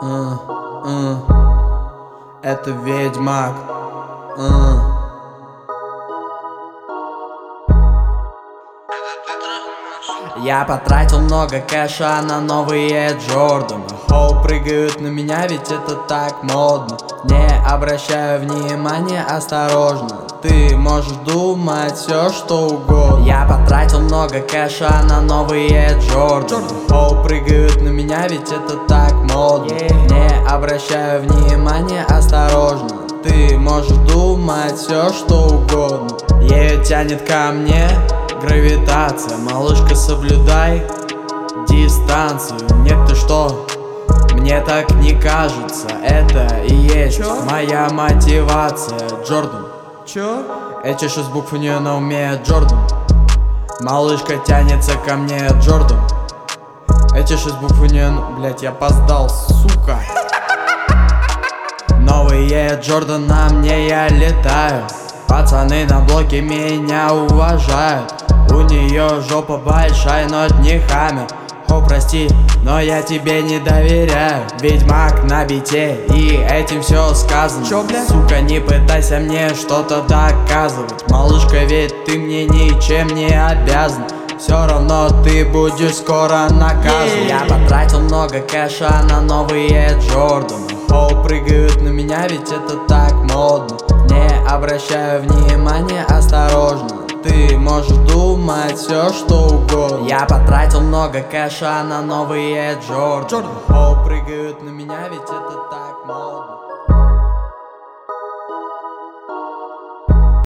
Это Ведьмак. Я потратил много кэша на новые Джорданы. Хоу прыгают на меня, ведь это так модно. Не обращаю внимания, осторожно. Ты можешь думать все что угодно. Я потратил много кэша на новые Джорданы. Хоу прыгают на меня, ведь это так модно. Не обращаю внимания, осторожно. Ты можешь думать все что угодно. Ее тянет ко мне гравитация. Малышка, соблюдай дистанцию. Нет, ты что? Мне так не кажется. Это и есть моя мотивация. Джордан. Чё? Эти 6 букв у нее на уме. Джордан. Малышка тянется ко мне. Джордан. Эти 6 букв у нее... Блять, я опоздал, сука. Новые Джордан на мне, я летаю. Пацаны на блоке меня уважают. У нее жопа большая, но не хаммер. О, прости, но я тебе не доверяю. Ведьмак на бите, и этим все сказано. Чё, бля? Сука, не пытайся мне что-то доказывать. Малышка, ведь ты мне ничем не обязан. Все равно ты будешь скоро наказан. Я потратил много кэша на новые Джорданы. Хоу прыгают на меня, ведь это так модно. Не обращаю внимания, осторожно. Ты можешь думать все что угодно. Я потратил много кэша на новые Джорданы. Хоу прыгают на меня, ведь это так модно.